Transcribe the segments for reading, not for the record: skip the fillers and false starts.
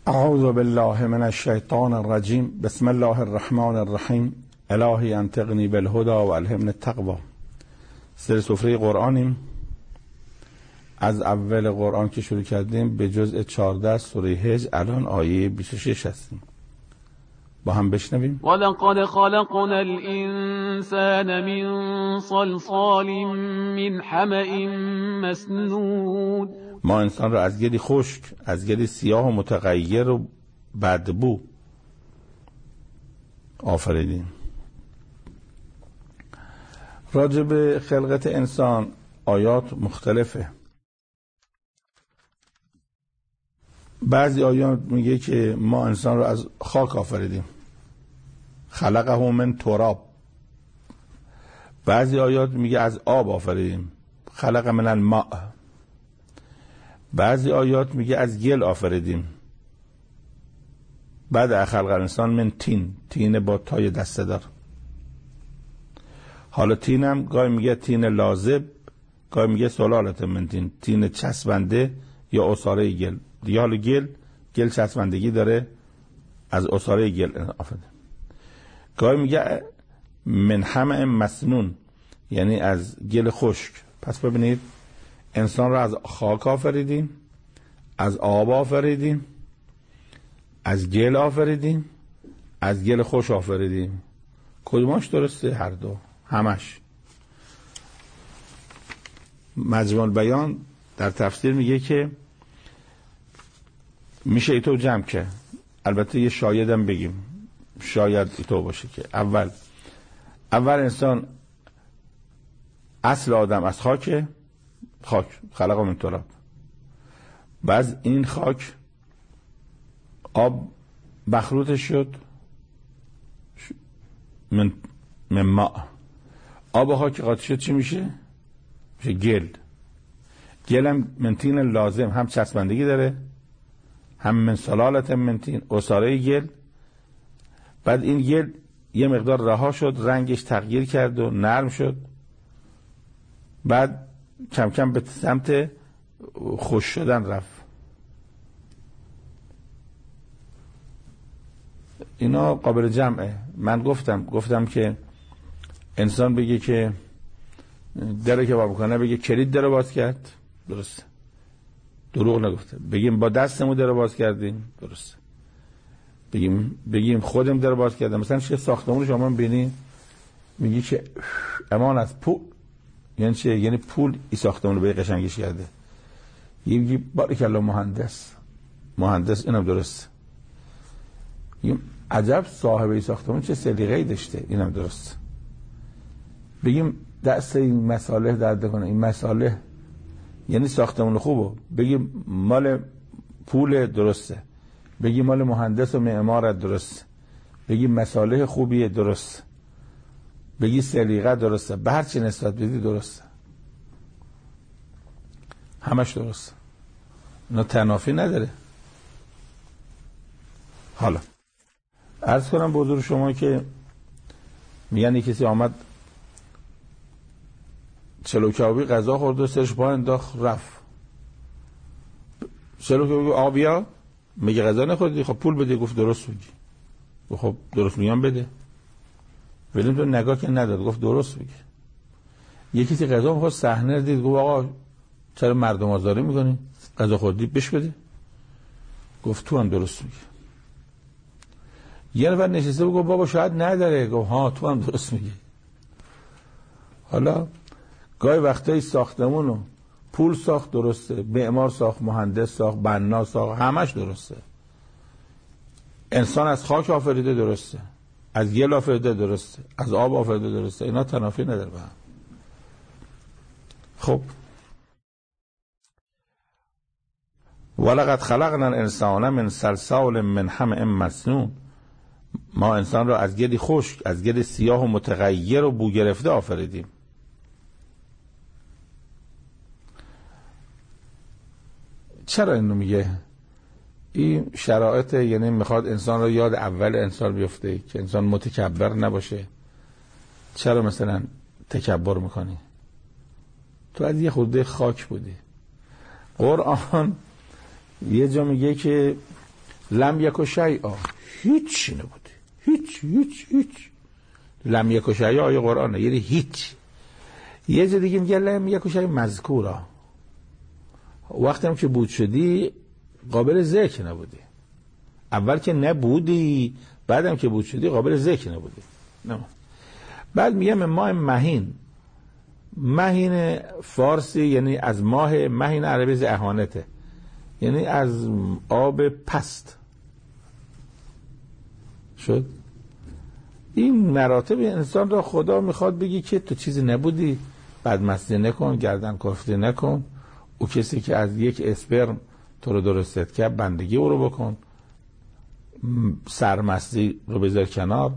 اعوذ بالله من الشیطان الرجیم. بسم الله الرحمن الرحیم. الهی انطقنی بالهدى و الهمنی التقوی. سر سفره قرآنیم. از اول قرآن که شروع کردیم به جزء 14 سوره حج، الان آیه 26 هستیم. با هم بشنویم. ولقد خلقنا الانسان من صلصال من حمأ مسنون. ما انسان را از گلی خشک، از گلی سیاه و متغیر و بدبو آفریدیم. راجع به خلقت انسان آیات مختلفه. بعضی آیات میگه که ما انسان را از خاک آفریدیم، خلقه من تراب. بعضی آیات میگه از آب آفریدیم، خلق من الماء. بعضی آیات میگه از گل آفریدیم. بعد خلق انسان من تین با تای دسته دار. حالا تینم گاهی میگه تین لازب، گاهی میگه سلالت من تین چسبنده یا عصاره گل. دیگه حالا گل چسبندگی داره، از عصاره گل آفریدیم. گاهی میگه من حمأ مسنون، یعنی از گل خشک. پس ببینید انسان را از خاک آفریدیم، از آب آفریدیم، از گل آفریدیم، از گل خوش آفریدیم. کدومش درسته؟ هر دو، همش. مجموع البیان در تفسیر میگه که میشه ایتو جمع که، البته یه شایدم بگیم، شاید ایتو باشه که اول انسان، اصل آدم از خاک خلق من تراب. بعد این خاک آب مخلوطش شد من ماء. آب و خاک قاطی شد چی میشه؟ میشه گل. گل هم من تین لازم، هم چسبندگی داره، هم من سلالت من تین، عصاره گل. بعد این گل یه مقدار رها شد، رنگش تغییر کرد و نرم شد. بعد کم کم به سمت خوش شدن رفت. اینا قابل جمعه. من گفتم که انسان بگه که دره که با بکنه، بگه کلید در باز کرد، درسته، دروغ نگفته. بگیم با دستمون در باز کردیم، درسته. بگیم خودم در باز کردم. مثلا چه ساختمون شما ببینید میگی که امان از پول، یعنی چه؟ یعنی پول این ساختمون رو به قشنگیش کرده. میگی بارکالله مهندس، اینم درسته. بگیم عجب صاحب این ساختمون چه سلیقه‌ای داشته، اینم درسته. بگیم دست این مصالح درد کنه، این مصالح یعنی ساختمون خوبه. بگیم مال پول، درسته. بگیم مال مهندس و معمار، درسته. بگیم مصالح خوبیه، درسته. بگی سلیقه، درسته. به هر چی نسبت بدی درسته، همش درسته. اینا تنافی نداره. حالا عرض کنم به حضور شما که میگن کسی آمد چلو کبابی غذا خورد و سرش پا انداخت رفت. چلو کبابی آبیا میگه غذا نخوردی، خب پول بده. گفت درست میگی. خب درست میگم بده. ولی تو نگاه که نداد، گفت درست میگه. یکی که غذا میخواد صحنه دید، گفت آقا چرا مردم آزاری میکنی؟ غذا خوردی بش بده. گفت تو هم درست میگی. یه نفر نشسته گفت بابا شاید نداره. گفت ها تو هم درست میگی. حالا گاهی وقتایی ساختمونو پول ساخت، درسته. معمار ساخت، مهندس ساخت، بنا ساخت، همش درسته. انسان از خاک آفریده، درسته. از گل آفریده، درسته. از آب آفریده، درسته. اینا تنافی نداره با هم. خب ولقد خلقنا الانسان من صلصال من حمأ مسنون. ما انسان را از گلی خشک، از گل سیاه و متغیر و بو گرفته آفریدیم. چرا اینو میگه؟ این شرایط، یعنی میخواد انسان رو یاد اول انسان بیفته که انسان متکبر نباشه. چرا مثلا تکبر میکنی؟ تو از یه خورده خاک بودی. قرآن یه جا میگه که لم یک شیء، هیچ نبوده، هیچ. لم یک شیء آیه قرآنه، یعنی هیچ. یه جا دیگه میگه لم یک شیء مذکورا، وقتی هم که بود شدی قابل ذکر نبودی. اول که نبودی، بعدم که بود شدی قابل ذکر نبودی. نه. بعد میگه ماء مهین. مهین فارسی یعنی از ماه، مهین عربی اهانته، یعنی از آب پست شد. این مراتب انسان را خدا میخواد بگی که تو چیزی نبودی، بدمستی نکن، گردن کفته نکن. او کسی که از یک اسپرم تو رو درست کرد بندگی او رو بکن، سرمستی رو بذار کنار.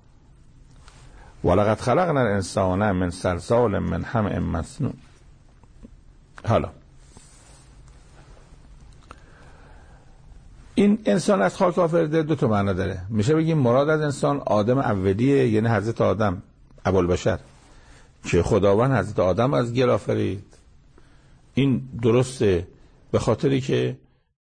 ولقد خلقنا الانسان من صلصال من حمأ مسنون. حالا این انسان از خاک آفریده دو تا معنی داره. میشه بگیم مراد از انسان آدم اولیه، یعنی حضرت آدم ابوالبشر که خداوند حضرت آدم از گل آفرید. این درسته به خاطری که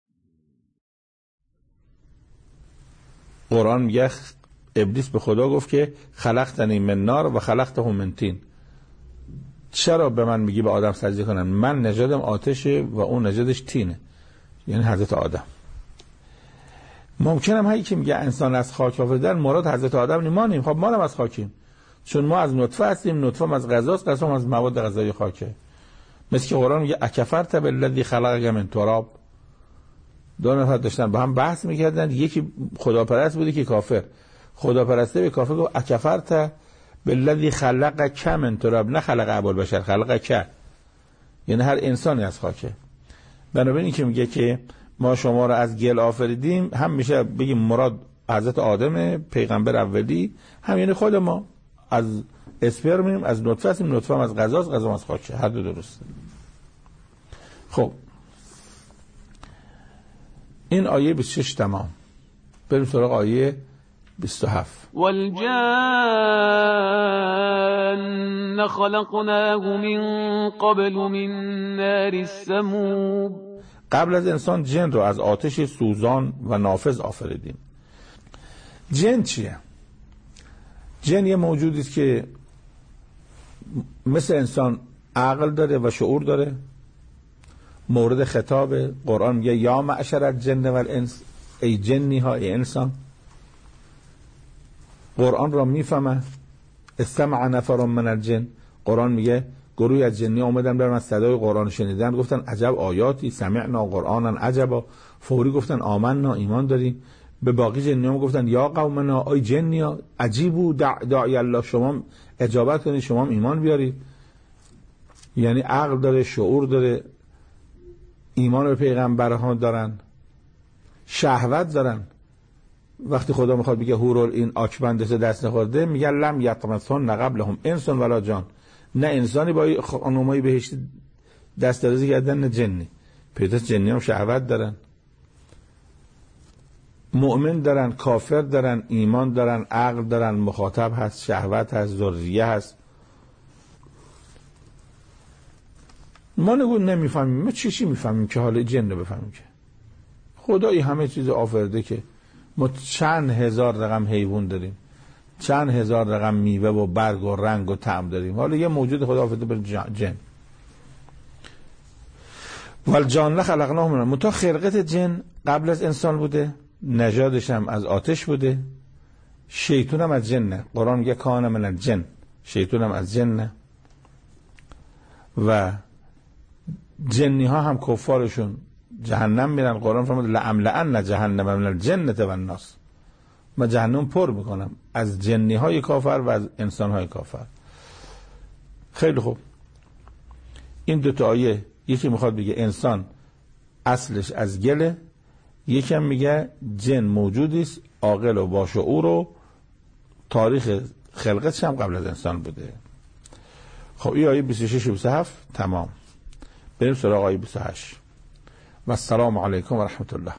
قرآن میگه ابلیس به خدا گفت که خلقتنی من نار و خلقته من طین. چرا به من میگی به آدم سجده کنن؟ من نژادم آتشه و اون نژادش طینه، یعنی حضرت آدم. ممکنم هایی که میگه انسان از خاک آفریدن مراد حضرت آدم نیمانیم. خب ما هم از خاکیم، چون ما از نطفه هستیم، نطفه از غذاست، غذا از مواد غذایی خاکه. مثل که قرآن میگه اکفرت بالذی خلقک من تراب. دو نفر داشتن با هم بحث میکردن، یکی خداپرست بودی که کافر. خداپرسته به کافر گفت اکفرت بالذی خلقک من تراب، نه خلق ابوالبشر، خلقک، یعنی هر انسانی از خاکه. بنابراین که میگه که ما شما را از گل آفریدیم، هم میشه بگیم مراد حضرت آدم پیغمبر اولی، هم یعنی خود ما از اسپرمیم، از نطفه هستیم، نطفه هم از غذاست، غذا هم از خاکه. هر دو درسته. خب این آیه 26 تمام. بریم سراغ آیه 27. والجان خلقناه من قبل من نار السموم. قبل از انسان جن رو از آتش سوزان و نافذ آفریدیم. جن چیه؟ جن یه موجودی است که مثل انسان عقل داره و شعور داره. مورد خطاب قرآن میگه یا معشر الجن و الانس، ای جنی ها، ای انسان. قرآن را میفهمه. استمع نفر من الجن، قرآن میگه گروهی از جنی اومدن برن از صدای قرآن شنیدن، گفتن عجب آیاتی، سمعنا قرآنا عجبا، فوری گفتن آمنا، ایمان داریم. به باقی جنی هم گفتن یا قومنا، ای جنی ها، عجیبو داعی الله، شما اجابت کنید، شما ایمان بیارید. یعنی عقل داره، شعور داره، ایمان به پیغمبرها دارن، شهوت دارن. وقتی خدا میخواد بگه هورول این آکبندسه دست نخورده، میگه لم یطمثهن قبلهم انس ولا جان، نه انسانی با خانومای بهشتی دست درازی کردن، نه جنی. پیداست جنی هم شهوت دارن، مؤمن دارن، کافر دارن، ایمان دارن، عقل دارن، مخاطب هست، شهوت هست، ذریه هست. ما نمیفهمیم. ما چی میفهمیم که حالا جن رو بفهمیم؟ که خدایی همه چیز آفرده که ما چند هزار رقم حیوان داریم، چند هزار رقم میوه و برگ و رنگ و طعم داریم. حالا یه موجود خدا آفریده بر جن. والجان خلقناه من، متا خلقت جن قبل از انسان بوده، نژادش هم از آتش بوده. شیطان هم از جنه. قرآن میگه کان من الجن، شیطان هم از جنه. و جنی ها هم کفارشون جهنم میرن. قرآن فرمود لأملأن جهنم من الجنة والناس، من جهنم پر میکنم از جنی های کافر و از انسان های کافر. خیلی خوب. این دو تا آیه، یکی میخواد بگه انسان اصلش از گله، یکی هم میگه جن موجودی است عاقل و با شعور و تاریخ خلقتش هم قبل از انسان بوده. خب این آیه 26 و 27 تمام. بریم سراغ آیه 28. و السلام علیکم و رحمت الله.